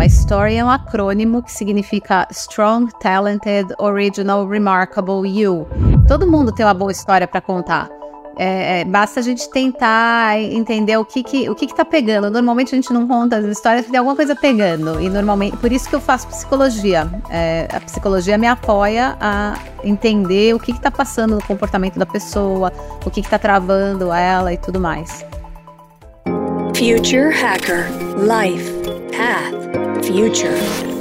Mas story é um acrônimo que significa Strong, Talented, Original, Remarkable You. Todo mundo tem uma boa história para contar. Basta a gente tentar entender o que tá pegando. Normalmente a gente não conta as histórias que tem alguma coisa pegando. E normalmente, por isso que eu faço psicologia. A psicologia me apoia a entender o que tá passando no comportamento da pessoa, o que tá travando ela e tudo mais. Future Hacker. Life. Path. Future.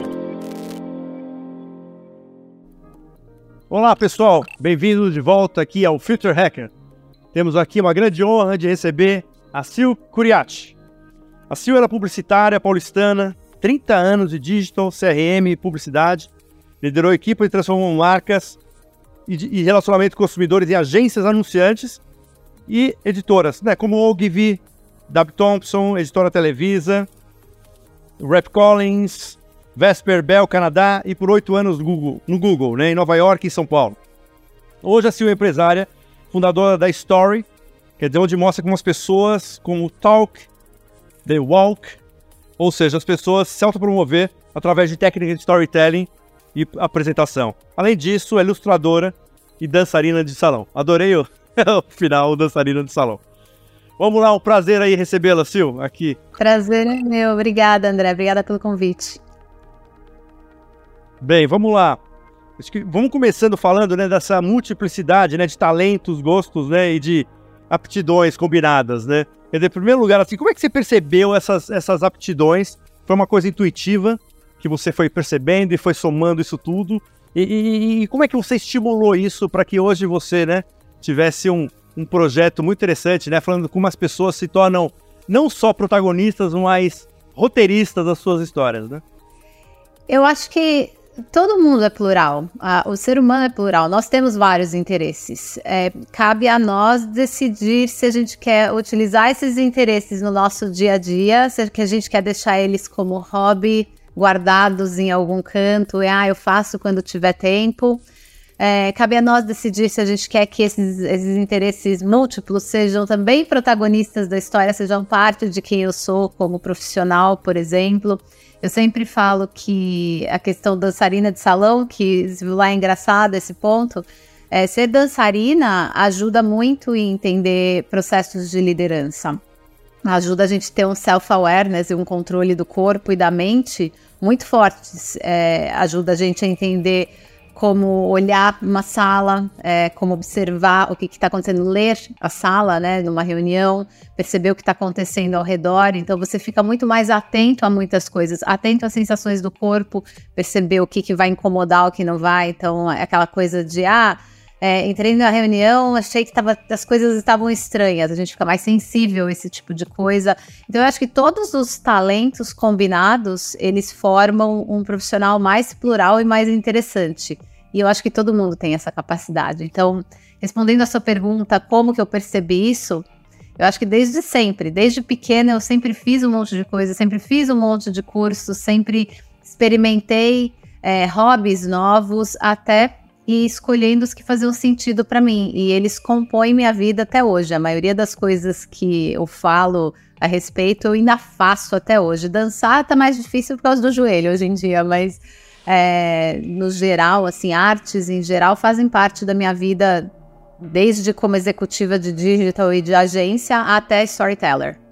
Olá, pessoal. Bem-vindos de volta aqui ao Future Hacker. Temos aqui uma grande honra de receber a Sil Curiatti. A Sil era publicitária paulistana, 30 anos de digital, CRM e publicidade, liderou equipes e transformou marcas e relacionamento com consumidores em agências anunciantes e editoras, né, como Ogilvy, W. Thompson, Editora Televisa, Rep Collins, Vesper Bell, Canadá e por 8 anos no Google, né, em Nova York e São Paulo. Hoje a Sil é empresária, fundadora da Story, quer dizer, onde mostra como as pessoas, como o talk, the walk, ou seja, as pessoas se autopromover através de técnicas de storytelling e apresentação. Além disso, é ilustradora e dançarina de salão. Adorei o final, dançarina de salão. Vamos lá, um prazer aí recebê-la, Sil, aqui. Prazer é meu. Obrigada, André. Obrigada pelo convite. Bem, vamos lá. Acho que vamos começando falando, né, dessa multiplicidade, né, de talentos, gostos, né, e de aptidões combinadas, né? Quer dizer, em primeiro lugar, assim, como é que você percebeu essas aptidões? Foi uma coisa intuitiva que você foi percebendo e foi somando isso tudo? E como é que você estimulou isso para que hoje você, né, tivesse um projeto muito interessante, né, falando como as pessoas se tornam não só protagonistas, mas roteiristas das suas histórias, né? Eu acho que todo mundo é plural, o ser humano é plural, nós temos vários interesses. Cabe a nós decidir se a gente quer utilizar esses interesses no nosso dia a dia, se a gente quer deixar eles como hobby, guardados em algum canto, eu faço quando tiver tempo. Cabe a nós decidir se a gente quer que esses interesses múltiplos sejam também protagonistas da história, sejam parte de quem eu sou como profissional, por exemplo. Eu sempre falo que a questão dançarina de salão, que lá é engraçado esse ponto, ser dançarina ajuda muito em entender processos de liderança. Ajuda a gente a ter um self-awareness e um controle do corpo e da mente muito fortes. Ajuda a gente a entender como olhar uma sala, como observar o que está acontecendo, ler a sala, né, numa reunião, perceber o que está acontecendo ao redor. Então você fica muito mais atento a muitas coisas, atento às sensações do corpo, perceber o que vai incomodar, o que não vai. Então é aquela coisa de, entrei na reunião, achei que as coisas estavam estranhas, a gente fica mais sensível a esse tipo de coisa. Então eu acho que todos os talentos combinados, eles formam um profissional mais plural e mais interessante. E eu acho que todo mundo tem essa capacidade. Então, respondendo a sua pergunta, como que eu percebi isso? Eu acho que desde sempre, desde pequena, eu sempre fiz um monte de coisa, sempre fiz um monte de cursos, sempre experimentei hobbies novos, até ir escolhendo os que faziam sentido para mim. E eles compõem minha vida até hoje. A maioria das coisas que eu falo a respeito, eu ainda faço até hoje. Dançar tá mais difícil por causa do joelho hoje em dia, mas no geral, assim, artes em geral fazem parte da minha vida, desde como executiva de digital e de agência até storyteller.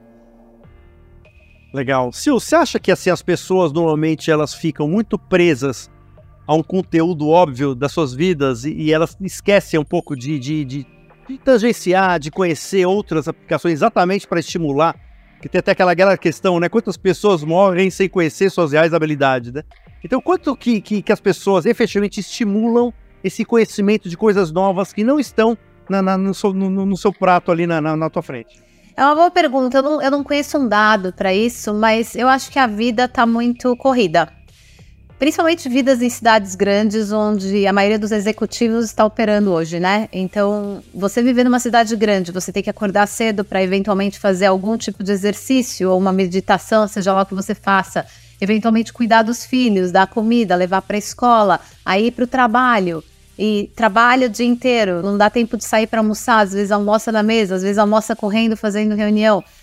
Legal. Sil, você acha que assim, as pessoas normalmente elas ficam muito presas a um conteúdo óbvio das suas vidas e elas esquecem um pouco de tangenciar, de conhecer outras aplicações exatamente para estimular? Que tem até aquela questão, né? Quantas pessoas morrem sem conhecer suas reais habilidades, né? Então, quanto que as pessoas efetivamente estimulam esse conhecimento de coisas novas que não estão no seu prato ali na tua frente? É uma boa pergunta. Eu não conheço um dado para isso, mas eu acho que a vida está muito corrida. Principalmente vidas em cidades grandes, onde a maioria dos executivos está operando hoje, né? Então, você viver numa cidade grande, você tem que acordar cedo para eventualmente fazer algum tipo de exercício ou uma meditação, seja lá o que você faça. Eventualmente cuidar dos filhos, dar comida, levar para a escola, aí ir para o trabalho. E trabalha o dia inteiro, não dá tempo de sair para almoçar, às vezes almoça na mesa, às vezes almoça correndo, fazendo reunião.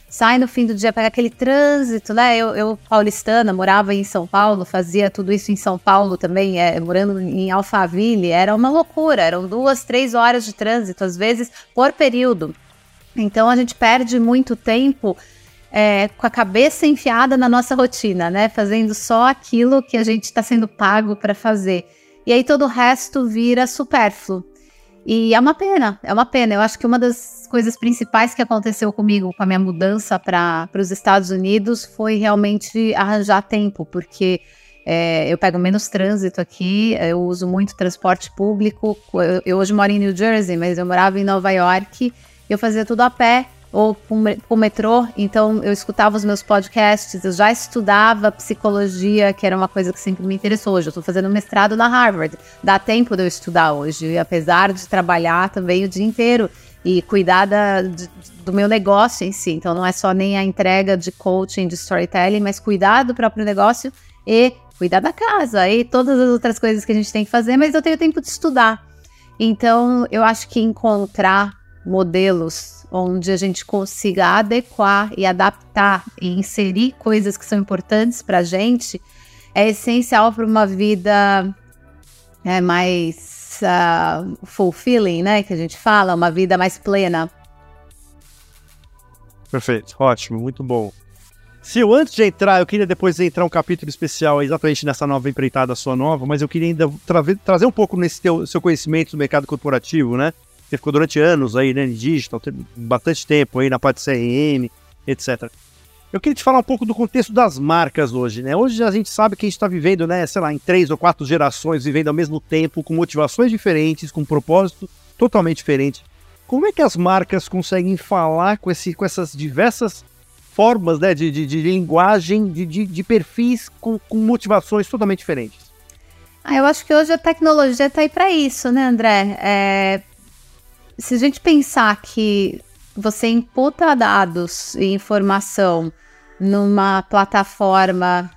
sai no fim do dia, pega aquele trânsito, né? Eu paulistana, morava em São Paulo, fazia tudo isso em São Paulo também, morando em Alphaville, era uma loucura, eram 2, 3 horas de trânsito, às vezes, por período. Então, a gente perde muito tempo com a cabeça enfiada na nossa rotina, né? Fazendo só aquilo que a gente está sendo pago para fazer. E aí, todo o resto vira supérfluo. E é uma pena. Eu acho que uma das coisas principais que aconteceu comigo com a minha mudança para os Estados Unidos foi realmente arranjar tempo, porque eu pego menos trânsito aqui, eu uso muito transporte público. Eu hoje moro em New Jersey, mas eu morava em Nova York, eu fazia tudo a pé ou com o metrô, então eu escutava os meus podcasts, eu já estudava psicologia, que era uma coisa que sempre me interessou. Hoje eu estou fazendo mestrado na Harvard, dá tempo de eu estudar hoje, apesar de trabalhar também o dia inteiro e cuidar do meu negócio em si. Então não é só nem a entrega de coaching, de storytelling, mas cuidar do próprio negócio e cuidar da casa e todas as outras coisas que a gente tem que fazer, mas eu tenho tempo de estudar. Então eu acho que encontrar modelos onde a gente consiga adequar e adaptar e inserir coisas que são importantes para a gente é essencial para uma vida mais fulfilling, né, que a gente fala, uma vida mais plena. Perfeito, ótimo, muito bom. Sil, antes de entrar, eu queria depois entrar um capítulo especial exatamente nessa nova empreitada sua nova, mas eu queria ainda trazer um pouco nesse seu conhecimento do mercado corporativo, né? Você ficou durante anos aí, né, em digital, bastante tempo aí na parte de CRM, etc. Eu queria te falar um pouco do contexto das marcas hoje, né? Hoje a gente sabe que a gente está vivendo, né, sei lá, em 3 ou 4 gerações, vivendo ao mesmo tempo, com motivações diferentes, com um propósito totalmente diferente. Como é que as marcas conseguem falar com essas diversas formas, né, de linguagem, de perfis com motivações totalmente diferentes? Eu acho que hoje a tecnologia está aí para isso, né, André? Se a gente pensar que você imputa dados e informação numa plataforma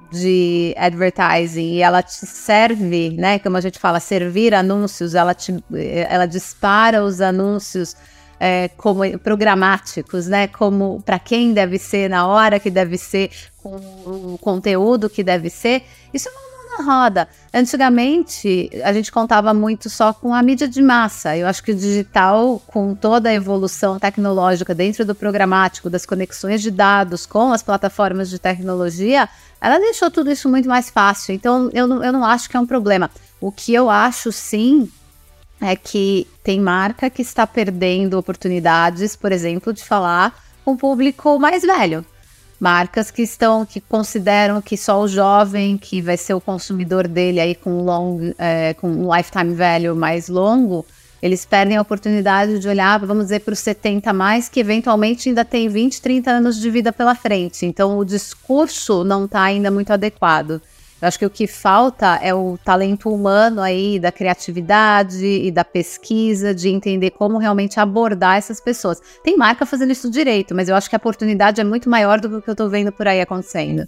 de advertising e ela te serve, né, como a gente fala, servir anúncios, ela dispara os anúncios como programáticos, né, como para quem deve ser, na hora que deve ser, com o conteúdo que deve ser, isso é uma roda. Antigamente, a gente contava muito só com a mídia de massa. Eu acho que o digital, com toda a evolução tecnológica dentro do programático, das conexões de dados com as plataformas de tecnologia, ela deixou tudo isso muito mais fácil. Então, eu não acho que é um problema. O que eu acho, sim, é que tem marca que está perdendo oportunidades, por exemplo, de falar com o público mais velho. Marcas que consideram que só o jovem, que vai ser o consumidor dele aí com um lifetime value mais longo, eles perdem a oportunidade de olhar, vamos dizer, para os 70 mais, que eventualmente ainda tem 20, 30 anos de vida pela frente. Então o discurso não está ainda muito adequado. Eu acho que o que falta é o talento humano aí, da criatividade e da pesquisa, de entender como realmente abordar essas pessoas. Tem marca fazendo isso direito, mas eu acho que a oportunidade é muito maior do que eu tô vendo por aí acontecendo.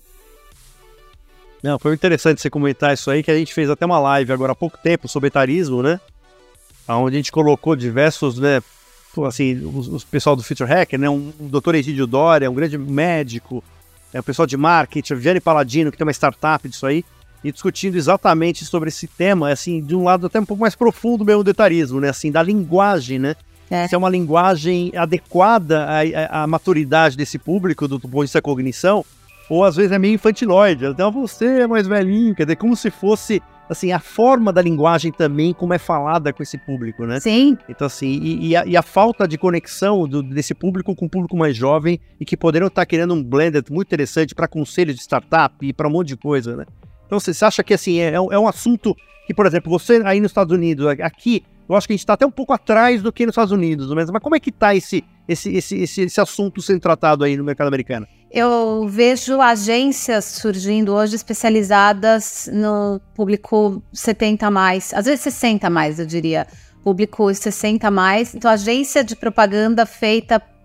Não, foi interessante você comentar isso aí, que a gente fez até uma live agora há pouco tempo sobre etarismo, né? Onde a gente colocou diversos, né, assim, o pessoal do Future Hacker, né? Um Dr. Egídio Doria, um grande médico, o pessoal de marketing, a Viviane Paladino, que tem uma startup disso aí, e discutindo exatamente sobre esse tema, assim, de um lado até um pouco mais profundo mesmo do etarismo, né, assim, da linguagem, né, se é uma linguagem adequada à maturidade desse público, do ponto de vista da cognição, ou às vezes é meio infantiloide, então você é mais velhinho, quer dizer, como se fosse, assim, a forma da linguagem também, como é falada com esse público, né? Sim. Então, assim, e a falta de conexão desse público com o público mais jovem e que poderiam estar criando um blended muito interessante para conselhos de startup e para um monte de coisa, né? Então, você acha que, assim, é um assunto que, por exemplo, você aí nos Estados Unidos, aqui, eu acho que a gente está até um pouco atrás do que nos Estados Unidos, mas como é que está esse assunto sendo tratado aí no mercado americano? Eu vejo agências surgindo hoje especializadas no público 70 mais, às vezes 60 mais, eu diria, público 60 mais. Então, agência de propaganda feita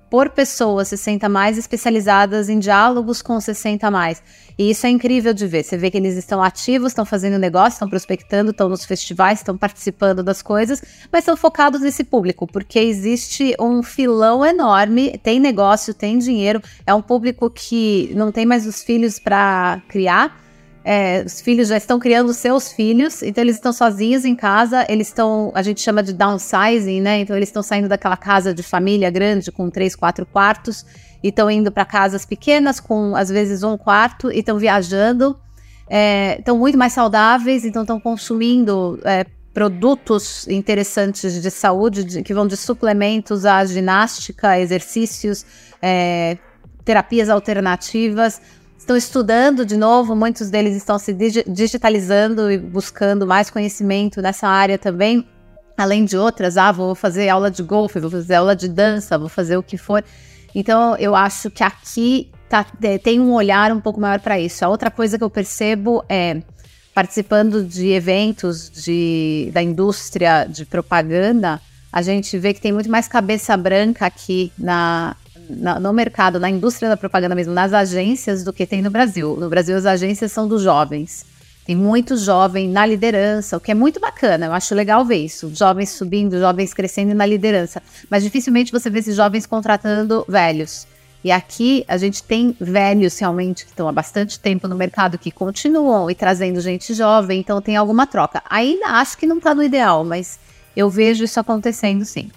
por pessoa 60 mais especializadas em diálogos com 60 mais. E isso é incrível de ver. Você vê que eles estão ativos, estão fazendo negócio, estão prospectando, estão nos festivais, estão participando das coisas, mas estão focados nesse público, porque existe um filão enorme, tem negócio, tem dinheiro, é um público que não tem mais os filhos para criar, os filhos já estão criando seus filhos, então eles estão sozinhos em casa, eles estão, a gente chama de downsizing, né? Então eles estão saindo daquela casa de família grande com 3, 4 quartos e estão indo para casas pequenas com às vezes 1 quarto e estão viajando, estão muito mais saudáveis, então estão consumindo produtos interessantes de saúde, que vão de suplementos a ginástica, exercícios, terapias alternativas. Estão estudando de novo, muitos deles estão se digitalizando e buscando mais conhecimento nessa área também, além de outras, vou fazer aula de golfe, vou fazer aula de dança, vou fazer o que for. Então, eu acho que aqui tem um olhar um pouco maior para isso. A outra coisa que eu percebo é, participando de eventos da indústria de propaganda, a gente vê que tem muito mais cabeça branca aqui no mercado, na indústria da propaganda mesmo, nas agências, do que tem no Brasil. No Brasil, as agências são dos jovens. Tem muito jovem na liderança, o que é muito bacana. Eu acho legal ver isso. Jovens subindo, jovens crescendo na liderança. Mas dificilmente você vê esses jovens contratando velhos. E aqui a gente tem velhos realmente que estão há bastante tempo no mercado, que continuam e trazendo gente jovem, então tem alguma troca. Ainda acho que não está no ideal, mas eu vejo isso acontecendo sim.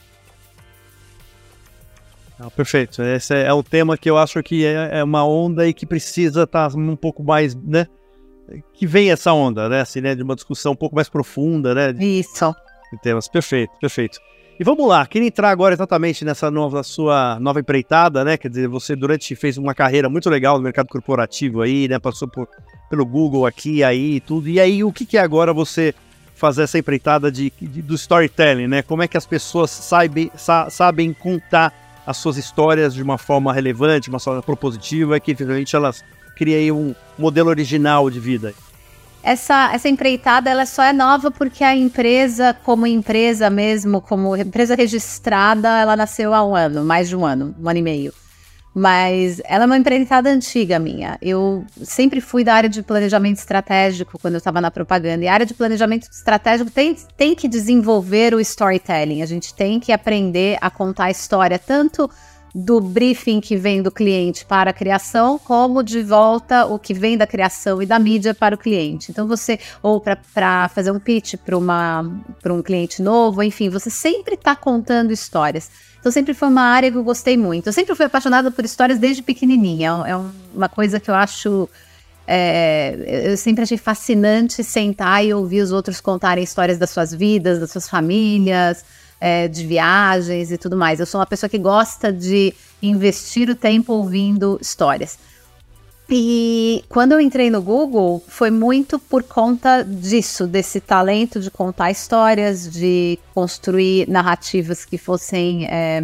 Perfeito. Esse é um tema que eu acho que é uma onda e que precisa estar um pouco mais, né? Que vem essa onda, né? Assim, né? De uma discussão um pouco mais profunda, né? Isso. De temas. Perfeito, perfeito. E vamos lá, queria entrar agora exatamente nessa sua nova empreitada, né? Quer dizer, você fez uma carreira muito legal no mercado corporativo aí, né? Passou pelo Google aqui, aí e tudo. E aí, o que é agora você fazer essa empreitada do storytelling, né? Como é que as pessoas sabem contar as suas histórias de uma forma relevante, uma forma propositiva, que efetivamente elas criem aí um modelo original de vida? Essa empreitada, ela só é nova porque a empresa, como empresa mesmo, como empresa registrada, ela nasceu há mais de um ano e meio. Mas ela é uma empreitada antiga minha. Eu sempre fui da área de planejamento estratégico quando eu estava na propaganda. E a área de planejamento estratégico tem que desenvolver o storytelling. A gente tem que aprender a contar a história, tanto do briefing que vem do cliente para a criação, como de volta o que vem da criação e da mídia para o cliente. Então ou para fazer um pitch para um cliente novo, enfim, você sempre está contando histórias. Então sempre foi uma área que eu gostei muito. Eu sempre fui apaixonada por histórias desde pequenininha. É uma coisa que eu acho... eu sempre achei fascinante sentar e ouvir os outros contarem histórias das suas vidas, das suas famílias, de viagens e tudo mais. Eu sou uma pessoa que gosta de investir o tempo ouvindo histórias. E quando eu entrei no Google, foi muito por conta disso, desse talento de contar histórias, de construir narrativas que fossem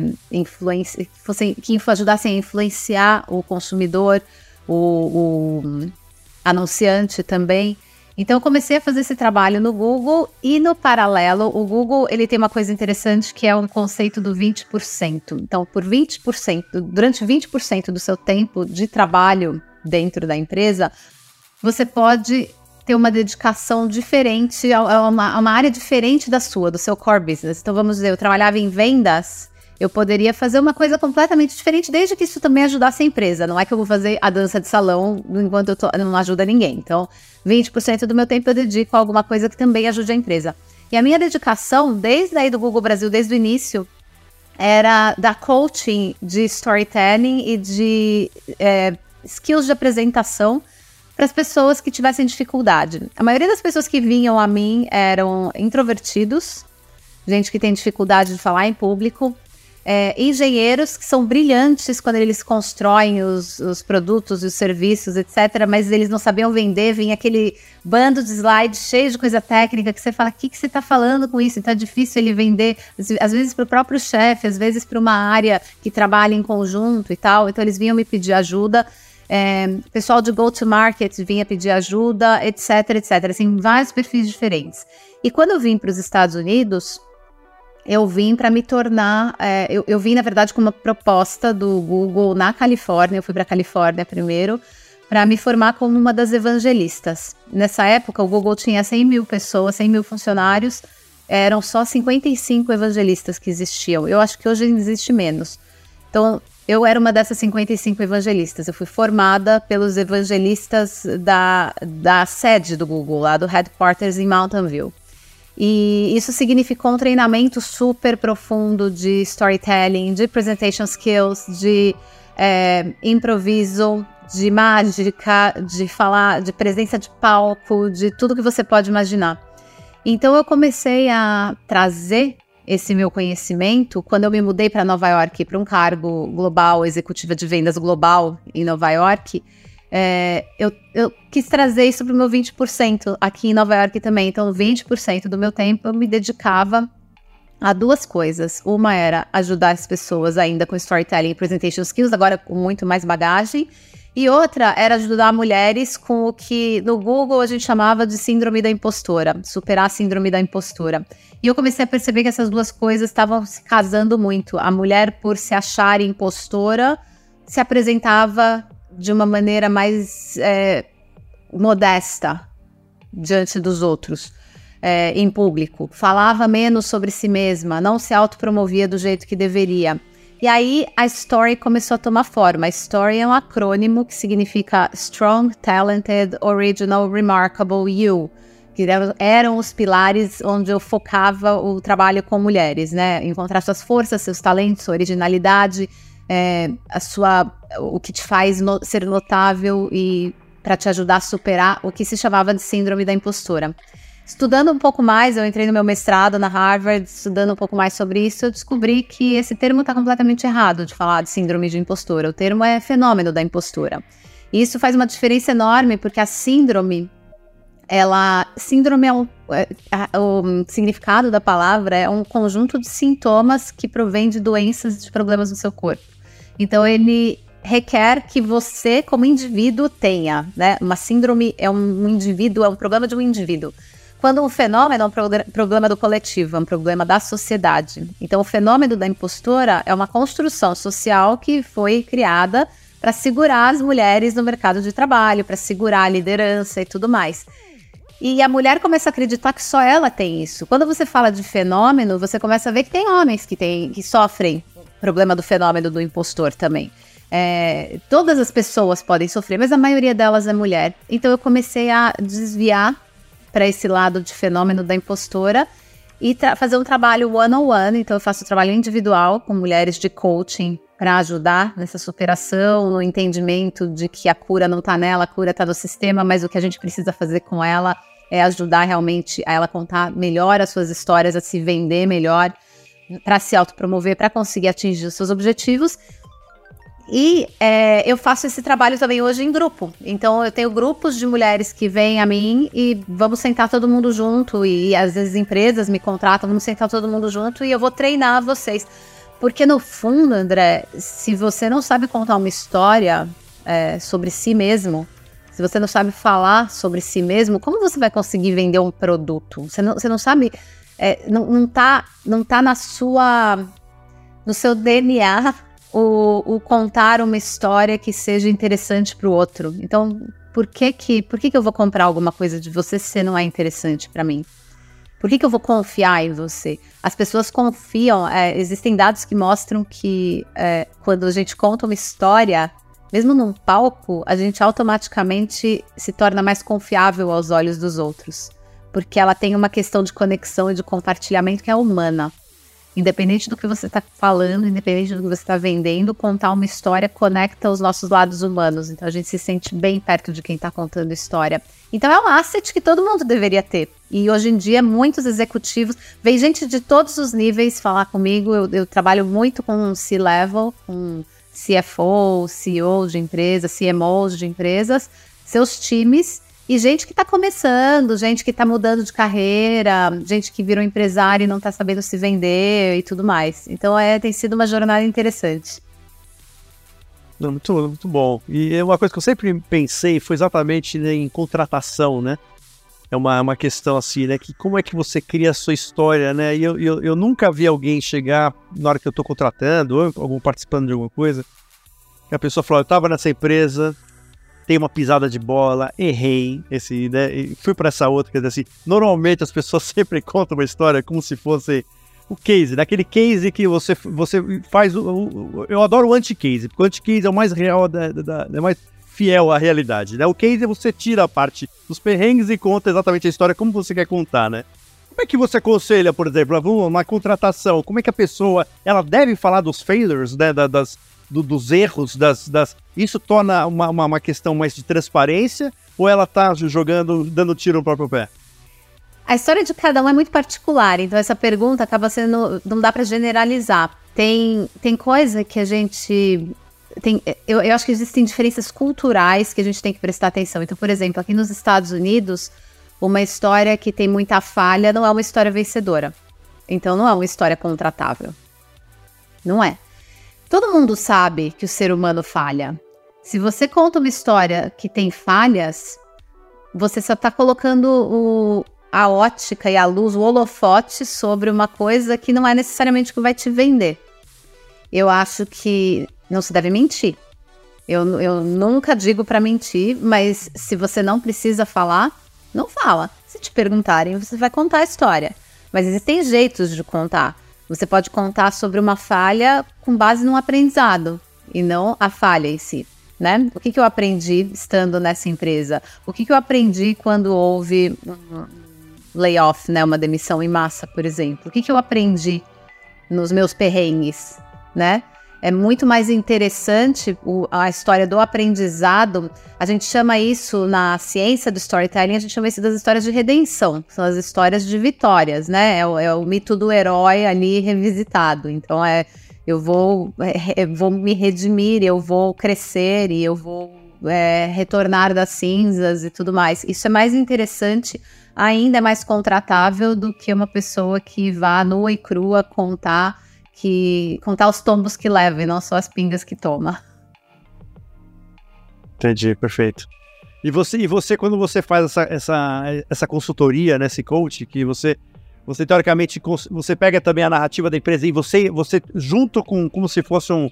que ajudassem a influenciar o consumidor, o anunciante também. Então eu comecei a fazer esse trabalho no Google e no paralelo, o Google ele tem uma coisa interessante que é um conceito do 20%. Então durante 20% do seu tempo de trabalho dentro da empresa, você pode ter uma dedicação diferente, a uma área diferente do seu core business. Então vamos dizer, eu trabalhava em vendas, eu poderia fazer uma coisa completamente diferente, desde que isso também ajudasse a empresa. Não é que eu vou fazer a dança de salão enquanto não ajuda ninguém. Então, 20% do meu tempo eu dedico a alguma coisa que também ajude a empresa. E a minha dedicação, desde aí do Google Brasil, desde o início, era dar coaching de storytelling e de skills de apresentação para as pessoas que tivessem dificuldade. A maioria das pessoas que vinham a mim eram introvertidos, gente que tem dificuldade de falar em público, engenheiros que são brilhantes quando eles constroem os produtos e os serviços, etc., mas eles não sabiam vender, vinha aquele bando de slides cheio de coisa técnica que você fala, o que você está falando com isso? Então é difícil ele vender, às vezes para o próprio chefe, às vezes para uma área que trabalha em conjunto e tal, então eles vinham me pedir ajuda. Pessoal de go-to-market vinha pedir ajuda, etc, assim, vários perfis diferentes. E quando eu vim para os Estados Unidos, eu vim para me tornar... eu vim, na verdade, com uma proposta do Google na Califórnia. Eu fui para a Califórnia primeiro, para me formar como uma das evangelistas. Nessa época, o Google tinha 100 mil pessoas, 100 mil funcionários, eram só 55 evangelistas que existiam. Eu acho que hoje existe menos. Então, eu era uma dessas 55 evangelistas. Eu fui formada pelos evangelistas da sede do Google, lá do Headquarters em Mountain View. E isso significou um treinamento super profundo de storytelling, de presentation skills, de improviso, de mágica, de falar, de presença de palco, de tudo que você pode imaginar. Então eu comecei a trazer esse meu conhecimento quando eu me mudei para Nova York, para um cargo global, executiva de vendas global em Nova York. Eu quis trazer isso para o meu 20% aqui em Nova York também. Então 20% do meu tempo eu me dedicava a duas coisas. Uma era ajudar as pessoas ainda com storytelling e presentation skills, agora com muito mais bagagem. E outra era ajudar mulheres com o que no Google a gente chamava de síndrome da impostora, superar a síndrome da impostora. E eu comecei a perceber que essas duas coisas estavam se casando muito. A mulher, por se achar impostora, se apresentava de uma maneira mais modesta diante dos outros, em público. Falava menos sobre si mesma, não se autopromovia do jeito que deveria. E aí a Story começou a tomar forma. A Story é um acrônimo que significa Strong, Talented, Original, Remarkable You, que eram os pilares onde eu focava o trabalho com mulheres, né? Encontrar suas forças, seus talentos, sua originalidade, o que te faz ser notável e para te ajudar a superar o que se chamava de síndrome da impostora. Estudando um pouco mais, eu entrei no meu mestrado na Harvard, estudando um pouco mais sobre isso, eu descobri que esse termo está completamente errado de falar de síndrome de impostora. O termo é fenômeno da impostura. E isso faz uma diferença enorme, porque a síndrome, o significado da palavra é um conjunto de sintomas que provém de doenças e de problemas no seu corpo. Então, ele requer que você, como indivíduo, tenha, né? Uma síndrome é um indivíduo, é um problema de um indivíduo. Quando um fenômeno é um problema do coletivo, é um problema da sociedade. Então, o fenômeno da impostora é uma construção social que foi criada para segurar as mulheres no mercado de trabalho, para segurar a liderança e tudo mais. E a mulher começa a acreditar que só ela tem isso. Quando você fala de fenômeno, você começa a ver que tem homens que sofrem problema do fenômeno do impostor também. Todas as pessoas podem sofrer, mas a maioria delas é mulher. Então, eu comecei a desviar para esse lado de fenômeno da impostora e fazer um trabalho one-on-one. Então, eu faço trabalho individual com mulheres de coaching para ajudar nessa superação, no entendimento de que a cura não está nela, a cura está no sistema, mas o que a gente precisa fazer com ela é ajudar realmente a ela contar melhor as suas histórias, a se vender melhor, para se autopromover, para conseguir atingir os seus objetivos. E eu faço esse trabalho também hoje em grupo. Então eu tenho grupos de mulheres que vêm a mim e vamos sentar todo mundo junto. E às vezes empresas me contratam, vamos sentar todo mundo junto e eu vou treinar vocês. Porque no fundo, André, se você não sabe contar uma história sobre si mesmo, se você não sabe falar sobre si mesmo, como você vai conseguir vender um produto? Você não sabe, não tá no seu DNA o contar uma história que seja interessante para o outro. Então, por que eu vou comprar alguma coisa de você se não é interessante para mim? Por que eu vou confiar em você? As pessoas confiam, existem dados que mostram que quando a gente conta uma história, mesmo num palco, a gente automaticamente se torna mais confiável aos olhos dos outros. Porque ela tem uma questão de conexão e de compartilhamento que é humana. Independente do que você está falando, independente do que você está vendendo, contar uma história conecta os nossos lados humanos. Então a gente se sente bem perto de quem está contando história. Então é um asset que todo mundo deveria ter. E hoje em dia muitos executivos, vem gente de todos os níveis falar comigo. Eu trabalho muito com C-Level, com CFO, CEO de empresas, CMOs de empresas, seus times. E gente que está começando, gente que está mudando de carreira, gente que virou empresário e não está sabendo se vender e tudo mais. Então tem sido uma jornada interessante. Muito, muito bom. E uma coisa que eu sempre pensei foi exatamente em contratação, né? uma questão assim, né? Que como é que você cria a sua história, né? E eu nunca vi alguém chegar na hora que eu tô contratando, ou algum participando de alguma coisa, que a pessoa falou, eu tava nessa empresa, tem uma pisada de bola, errei, né? E fui para essa outra, quer dizer assim, normalmente as pessoas sempre contam uma história como se fosse o case, daquele case que você faz, eu adoro o anti-case, porque o anti-case é o mais real, é mais fiel à realidade, né? O case é você tira a parte dos perrengues e conta exatamente a história como você quer contar, né? Como é que você aconselha, por exemplo, uma contratação, como é que a pessoa, ela deve falar dos failures, né, dos erros, isso torna uma questão mais de transparência, ou ela tá dando tiro no próprio pé? A história de cada um é muito particular, então essa pergunta acaba sendo, não dá para generalizar. Tem coisa que a gente... Eu acho que existem diferenças culturais que a gente tem que prestar atenção. Então, por exemplo, aqui nos Estados Unidos, uma história que tem muita falha não é uma história vencedora. Então, não é uma história contratável. Não é. Todo mundo sabe que o ser humano falha. Se você conta uma história que tem falhas, você só está colocando a ótica e a luz, o holofote sobre uma coisa que não é necessariamente o que vai te vender. Eu acho que não se deve mentir. Eu nunca digo para mentir, mas se você não precisa falar, não fala. Se te perguntarem, você vai contar a história. Mas existem jeitos de contar. Você pode contar sobre uma falha com base num aprendizado, e não a falha em si, né? O que eu aprendi estando nessa empresa? O que eu aprendi quando houve um layoff, né? Uma demissão em massa, por exemplo? O que eu aprendi nos meus perrengues, né? É muito mais interessante a história do aprendizado. A gente chama isso, na ciência do storytelling, a gente chama isso das histórias de redenção. São as histórias de vitórias, né? É o mito do herói ali revisitado. Então, eu vou me redimir, eu vou crescer e eu vou retornar das cinzas e tudo mais. Isso é mais interessante, ainda é mais contratável do que uma pessoa que vá nua e crua contar os tombos que leva e não só as pingas que toma. Entendi, perfeito. E você quando você faz essa consultoria, né, esse coach, que você teoricamente, você pega também a narrativa da empresa e você junto com, como se fosse um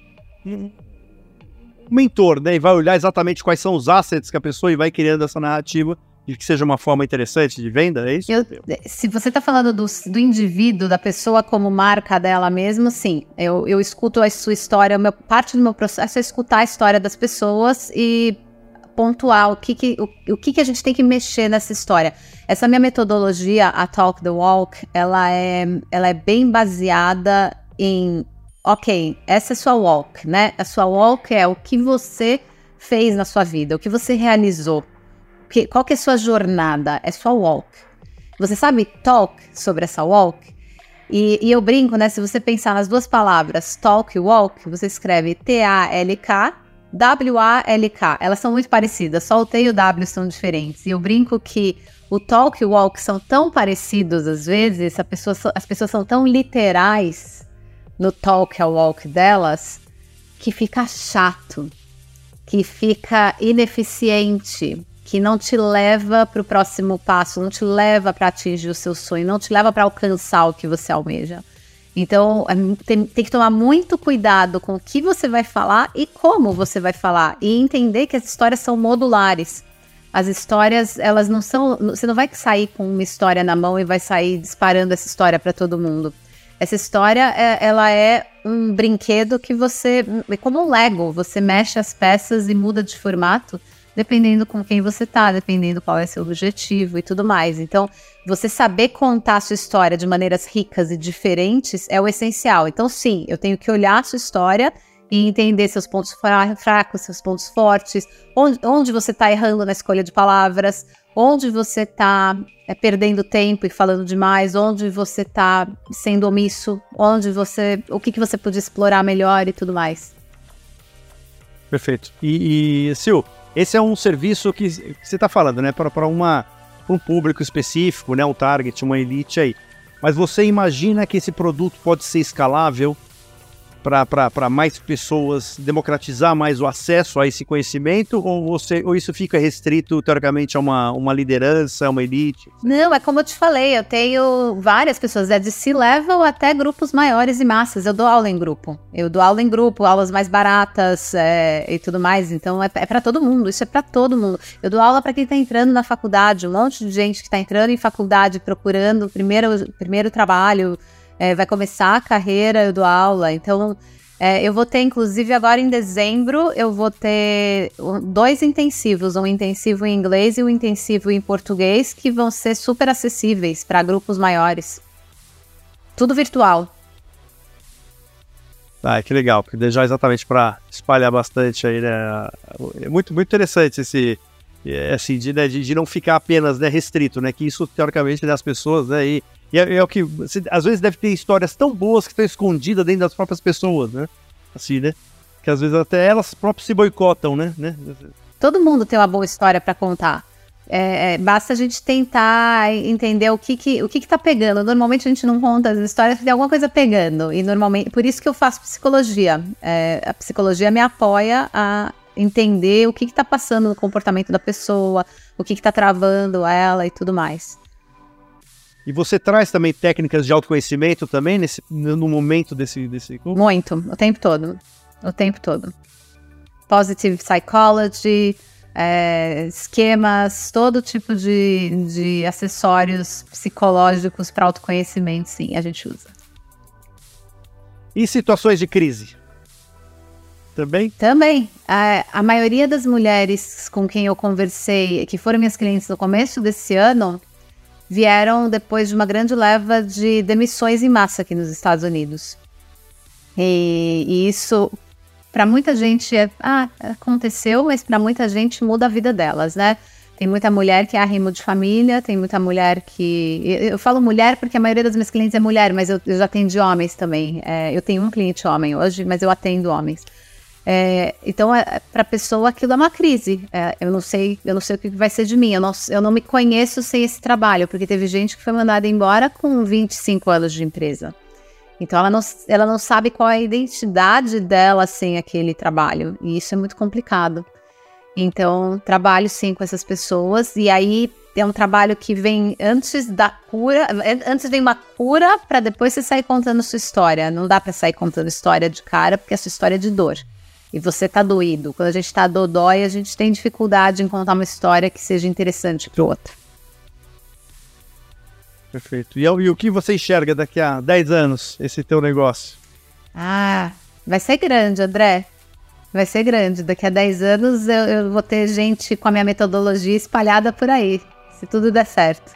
mentor, né, e vai olhar exatamente quais são os assets que a pessoa e vai criando essa narrativa de que seja uma forma interessante de venda, é isso? Se você está falando do indivíduo, da pessoa como marca dela mesma, sim. Eu escuto a sua história, parte do meu processo é escutar a história das pessoas e pontuar o que a gente tem que mexer nessa história. Essa minha metodologia, a Talk the Walk, ela é bem baseada em, ok, essa é a sua walk, né? A sua walk é o que você fez na sua vida, o que você realizou. Qual que é a sua jornada? É sua walk. Você sabe talk sobre essa walk? E eu brinco, né? Se você pensar nas duas palavras talk e walk, você escreve T-A-L-K, W-A-L-K. Elas são muito parecidas, só o T e o W são diferentes. E eu brinco que o talk e o walk são tão parecidos às vezes, as pessoas são tão literais no talk e walk delas, que fica chato, que fica ineficiente, que não te leva para o próximo passo, não te leva para atingir o seu sonho, não te leva para alcançar o que você almeja. Então, tem que tomar muito cuidado com o que você vai falar e como você vai falar. E entender que as histórias são modulares. As histórias, elas não são... Você não vai sair com uma história na mão e vai sair disparando essa história para todo mundo. Essa história, ela é um brinquedo que você... É como um Lego. Você mexe as peças e muda de formato, dependendo com quem você tá, dependendo qual é seu objetivo e tudo mais. Então, você saber contar a sua história de maneiras ricas e diferentes é o essencial. Então, sim, eu tenho que olhar a sua história e entender seus pontos fracos, seus pontos fortes, onde você tá errando na escolha de palavras, onde você tá perdendo tempo e falando demais, onde você tá sendo omisso, o que você podia explorar melhor e tudo mais. Perfeito. E Sil, esse é um serviço que você está falando, né, para um público específico, né, um target, uma elite aí. Mas você imagina que esse produto pode ser escalável para mais pessoas, democratizar mais o acesso a esse conhecimento, ou isso fica restrito, teoricamente, a uma liderança, a uma elite? Não, é como eu te falei, eu tenho várias pessoas, de C-level até grupos maiores e massas. Eu dou aula em grupo, aulas mais baratas e tudo mais, então é para todo mundo, isso é para todo mundo. Eu dou aula para quem está entrando na faculdade, um monte de gente que está entrando em faculdade, procurando o primeiro trabalho, vai começar a carreira, eu dou aula. Então, eu vou ter, inclusive, agora em dezembro, eu vou ter 2 intensivos, um intensivo em inglês e um intensivo em português, que vão ser super acessíveis para grupos maiores. Tudo virtual. Que legal, porque já exatamente para espalhar bastante aí, né? É muito, muito interessante assim, de não ficar apenas, né, restrito, né? Que isso, teoricamente, das pessoas, né? E é o que, às vezes, deve ter histórias tão boas que estão escondidas dentro das próprias pessoas, né? Assim, né? Que às vezes até elas próprias se boicotam, né? Todo mundo tem uma boa história para contar. Basta a gente tentar entender o que tá pegando. Normalmente a gente não conta as histórias que tem alguma coisa pegando. E normalmente, por isso que eu faço psicologia. A psicologia me apoia a entender o que tá passando no comportamento da pessoa, o que tá travando ela e tudo mais. E você traz também técnicas de autoconhecimento também no momento desse curso? Muito, o tempo todo. Positive Psychology, esquemas, todo tipo de acessórios psicológicos para autoconhecimento, sim, a gente usa. E situações de crise? Também? Também. A maioria das mulheres com quem eu conversei, que foram minhas clientes no começo desse ano, vieram depois de uma grande leva de demissões em massa aqui nos Estados Unidos. E isso, para muita gente, aconteceu, mas para muita gente muda a vida delas, né? Tem muita mulher que é arrimo de família, tem muita mulher que... Eu falo mulher porque a maioria das minhas clientes é mulher, mas eu já atendi homens também. Eu tenho um cliente homem hoje, mas eu atendo homens. Então, para a pessoa, aquilo é uma crise. Eu não sei o que vai ser de mim. Eu não me conheço sem esse trabalho, porque teve gente que foi mandada embora com 25 anos de empresa. Então, ela não sabe qual é a identidade dela sem aquele trabalho. E isso é muito complicado. Então, trabalho sim com essas pessoas. E aí, é um trabalho que vem antes da cura. Antes vem uma cura para depois você sair contando sua história. Não dá para sair contando história de cara, porque a sua história é de dor. E você tá doído. Quando a gente tá dodói, a gente tem dificuldade em contar uma história que seja interessante pro outro. Perfeito. E o que você enxerga daqui a 10 anos, esse teu negócio? Vai ser grande, André. Vai ser grande. Daqui a 10 anos eu vou ter gente com a minha metodologia espalhada por aí, se tudo der certo.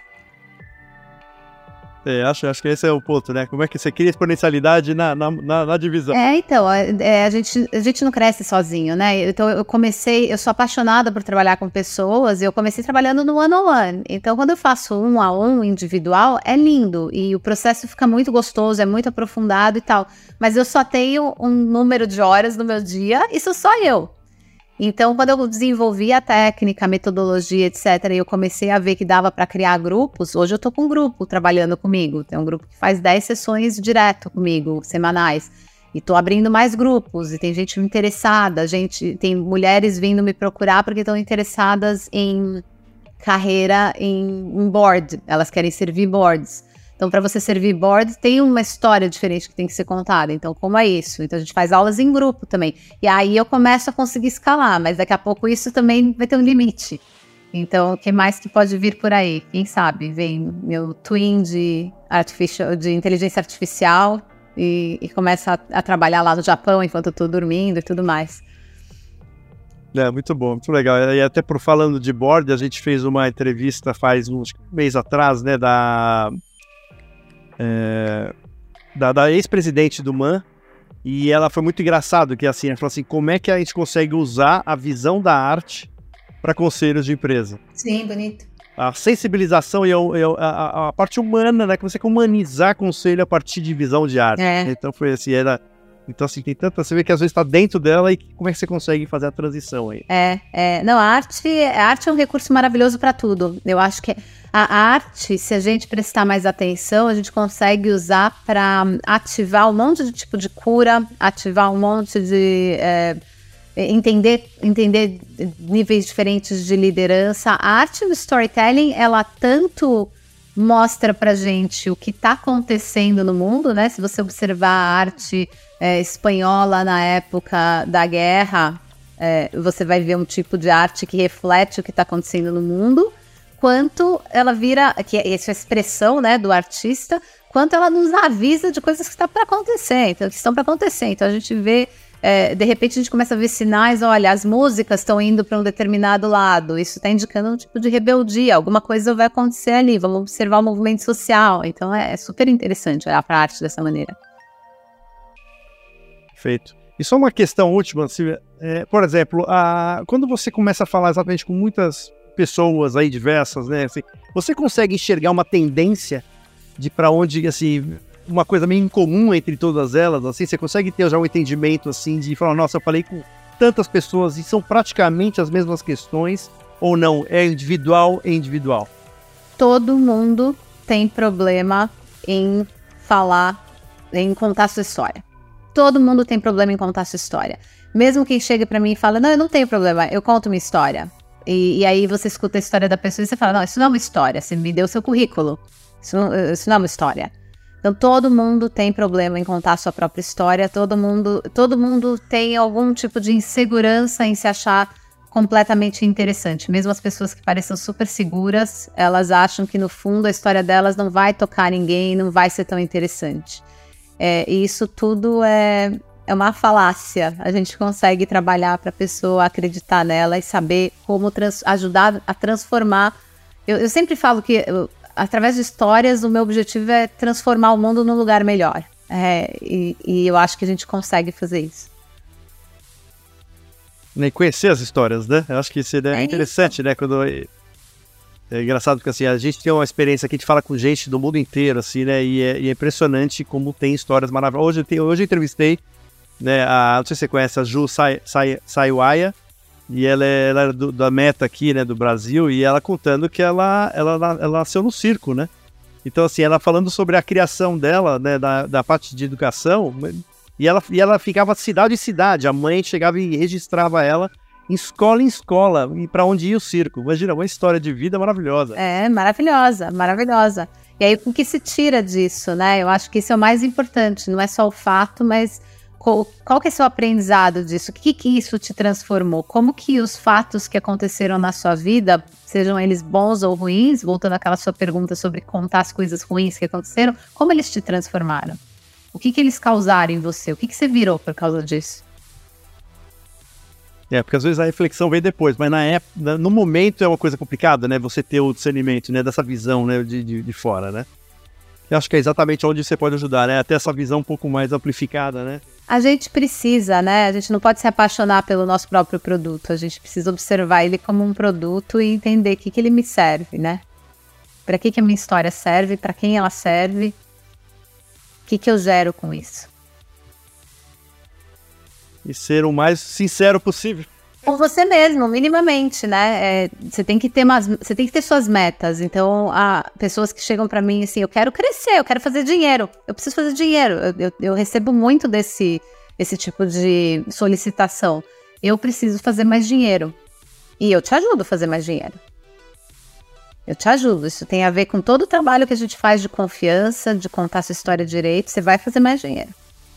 Acho que esse é o ponto, né? Como é que você cria exponencialidade na divisão? Então, a gente não cresce sozinho, né? Então, eu sou apaixonada por trabalhar com pessoas, e eu comecei trabalhando no one-on-one. Então, quando eu faço 1-a-1 individual, é lindo, e o processo fica muito gostoso, é muito aprofundado e tal. Mas eu só tenho um número de horas no meu dia, e sou só eu. Então, quando eu desenvolvi a técnica, a metodologia, etc., e eu comecei a ver que dava para criar grupos, hoje eu tô com um grupo trabalhando comigo. Tem um grupo que faz 10 sessões direto comigo, semanais. E tô abrindo mais grupos, e tem gente interessada, tem mulheres vindo me procurar porque estão interessadas em carreira em board. Elas querem servir boards. Então, para você servir board, tem uma história diferente que tem que ser contada. Então, como é isso? Então, a gente faz aulas em grupo também. E aí eu começo a conseguir escalar, mas daqui a pouco isso também vai ter um limite. Então, o que mais que pode vir por aí? Quem sabe? Vem meu twin de inteligência artificial e começa a trabalhar lá no Japão enquanto eu tô dormindo e tudo mais. Muito bom, muito legal. E até falando de board, a gente fez uma entrevista faz uns meses atrás, né, da ex-presidente do MAN, e ela foi muito engraçado, que assim, ela falou assim, como é que a gente consegue usar a visão da arte para conselhos de empresa? Sim, bonito. A sensibilização e a parte humana, né, que você humanizar conselho a partir de visão de arte. Então foi assim, então assim, tem tanta, você vê que às vezes está dentro dela, e como é que você consegue fazer a transição aí? Não, a arte é um recurso maravilhoso para tudo. Eu acho que a A arte, se a gente prestar mais atenção, a gente consegue usar para ativar um monte de tipo de cura, ativar um monte de... entender níveis diferentes de liderança. A arte do storytelling, ela tanto mostra pra gente o que está acontecendo no mundo, né? Se você observar a arte espanhola na época da guerra, você vai ver um tipo de arte que reflete o que está acontecendo no mundo, quanto ela vira, que essa é a expressão, né, do artista, quanto ela nos avisa de coisas que estão para acontecer. Então a gente vê, de repente a gente começa a ver sinais, olha, as músicas estão indo para um determinado lado, isso está indicando um tipo de rebeldia, alguma coisa vai acontecer ali, vamos observar o movimento social. Então é super interessante olhar para a arte dessa maneira. Perfeito. E só uma questão última, Silvia, por exemplo, quando você começa a falar exatamente com muitas pessoas aí diversas, né, assim, você consegue enxergar uma tendência de para onde, assim, uma coisa meio incomum entre todas elas, assim, você consegue ter já um entendimento, assim, de falar, nossa, eu falei com tantas pessoas e são praticamente as mesmas questões, ou não, é individual? Todo mundo tem problema em contar sua história. Todo mundo tem problema em contar sua história. Mesmo quem chega pra mim e fala, não, eu não tenho problema, eu conto minha história. E aí você escuta a história da pessoa e você fala, não, isso não é uma história, você me deu seu currículo. Isso não é uma história. Então todo mundo tem problema em contar a sua própria história, todo mundo tem algum tipo de insegurança em se achar completamente interessante. Mesmo as pessoas que parecem super seguras, elas acham que no fundo a história delas não vai tocar ninguém, não vai ser tão interessante. E isso tudo é uma falácia. A gente consegue trabalhar para a pessoa acreditar nela e saber como ajudar a transformar. Eu sempre falo que, através de histórias, o meu objetivo é transformar o mundo num lugar melhor. E eu acho que a gente consegue fazer isso. E conhecer as histórias, né? Eu acho que isso é interessante, né? É engraçado porque assim, a gente tem uma experiência aqui, a gente fala com gente do mundo inteiro, assim, né? E é impressionante como tem histórias maravilhosas. Hoje eu entrevistei, né? Não sei se você conhece a Ju Saiwaya, e ela era da Meta aqui, né? Do Brasil, e ela contando que ela nasceu no circo, né? Então, assim, ela falando sobre a criação dela, né? Da parte de educação, e ela ficava de cidade em cidade. A mãe chegava e registrava ela em escola, e para onde ia o circo. Imagina, uma história de vida maravilhosa. Maravilhosa. E aí, o que se tira disso, né? Eu acho que isso é o mais importante, não é só o fato, mas qual que é o seu aprendizado disso? O que isso te transformou? Como que os fatos que aconteceram na sua vida, sejam eles bons ou ruins, voltando àquela sua pergunta sobre contar as coisas ruins que aconteceram, como eles te transformaram? O que eles causaram em você? O que você virou por causa disso? Porque às vezes a reflexão vem depois, mas no momento é uma coisa complicada, né? Você ter o discernimento, né? Dessa visão, né? De fora, né? Eu acho que é exatamente onde você pode ajudar, né? Até essa visão um pouco mais amplificada, né? A gente precisa, né? A gente não pode se apaixonar pelo nosso próprio produto. A gente precisa observar ele como um produto e entender o que ele me serve, né? Para que a minha história serve, para quem ela serve, o que eu gero com isso. E ser o mais sincero possível. Com você mesmo, minimamente, né? Você tem que ter suas metas. Então, há pessoas que chegam pra mim assim, eu quero crescer, eu quero fazer dinheiro, eu preciso fazer dinheiro. Eu recebo muito esse tipo de solicitação. Eu preciso fazer mais dinheiro. E eu te ajudo a fazer mais dinheiro. Eu te ajudo. Isso tem a ver com todo o trabalho que a gente faz de confiança, de contar sua história direito. Você vai fazer mais dinheiro.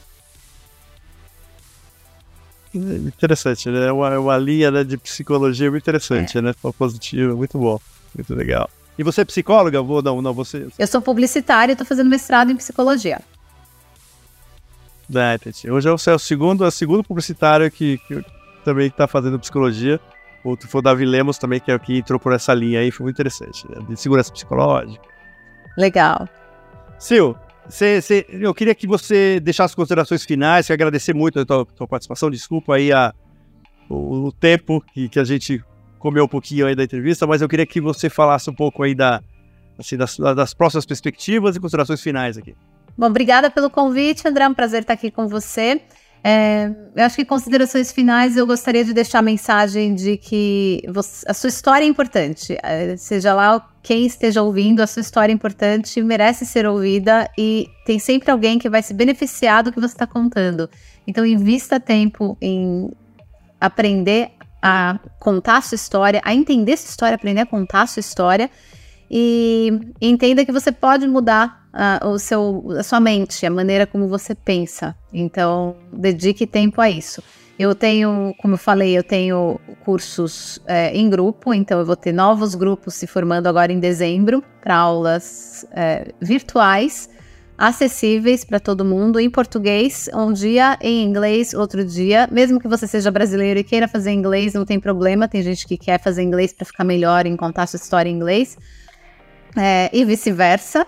Interessante, né? Uma linha, né, de psicologia muito interessante, né? Positiva, muito bom, muito legal. E você é psicóloga? Não, você... Eu sou publicitária e estou fazendo mestrado em psicologia. Entendi. Hoje é o segundo publicitário que também está fazendo psicologia. O outro foi o Davi Lemos também, que é o que entrou por essa linha aí, foi muito interessante, né? De segurança psicológica. Legal. Sil, eu queria que você deixasse considerações finais, que agradecer muito a tua participação, desculpa aí o tempo que a gente comeu um pouquinho aí da entrevista, mas eu queria que você falasse um pouco aí das próximas perspectivas e considerações finais aqui. Bom, obrigada pelo convite, André, é um prazer estar aqui com você. Eu acho que em considerações finais eu gostaria de deixar a mensagem de que a sua história é importante, seja lá quem esteja ouvindo, a sua história é importante, merece ser ouvida e tem sempre alguém que vai se beneficiar do que você está contando. Então invista tempo em aprender a contar a sua história, a entender sua história, aprender a contar a sua história e entenda que você pode mudar a sua mente, a maneira como você pensa. Então, dedique tempo a isso. Eu tenho, como eu falei, eu tenho cursos em grupo, então eu vou ter novos grupos se formando agora em dezembro para aulas virtuais, acessíveis para todo mundo, em português, um dia, em inglês, outro dia. Mesmo que você seja brasileiro e queira fazer inglês, não tem problema, tem gente que quer fazer inglês para ficar melhor em contar sua história em inglês, e vice-versa.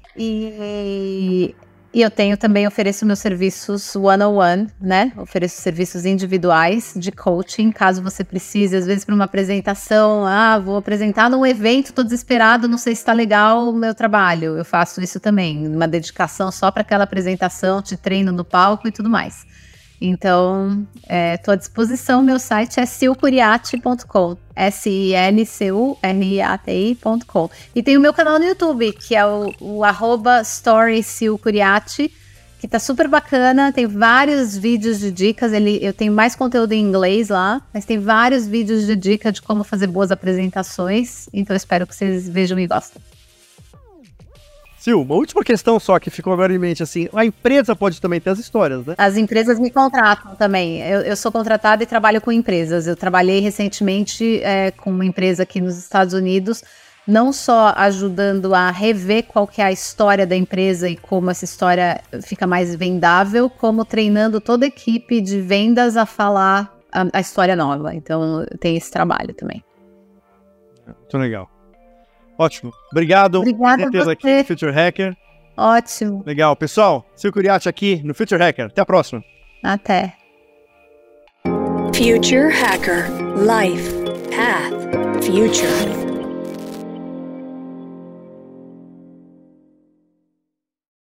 E eu também ofereço meus serviços one-on-one, né? Ofereço serviços individuais de coaching, caso você precise, às vezes para uma apresentação, vou apresentar num evento, tô desesperado, não sei se tá legal o meu trabalho. Eu faço isso também, uma dedicação só para aquela apresentação, te treino no palco e tudo mais. Então, estou à disposição, meu site é silcuriati.com, SINCURIATI.com. E tem o meu canal no YouTube, que é o @storysilcuriati, que tá super bacana, tem vários vídeos de dicas, eu tenho mais conteúdo em inglês lá, mas tem vários vídeos de dica de como fazer boas apresentações, então eu espero que vocês vejam e gostem. Sil, uma última questão só que ficou agora em mente, assim, a empresa pode também ter as histórias, né? As empresas me contratam também, eu sou contratada e trabalho com empresas, eu trabalhei recentemente com uma empresa aqui nos Estados Unidos, não só ajudando a rever qual que é a história da empresa e como essa história fica mais vendável, como treinando toda a equipe de vendas a falar a história nova, então tem esse trabalho também. Muito legal. Ótimo. Obrigado. Obrigada a você. Aqui no Future Hacker. Ótimo. Legal. Pessoal, Sil Curiati aqui no Future Hacker. Até a próxima. Até. Future Hacker. Life. Path. Future.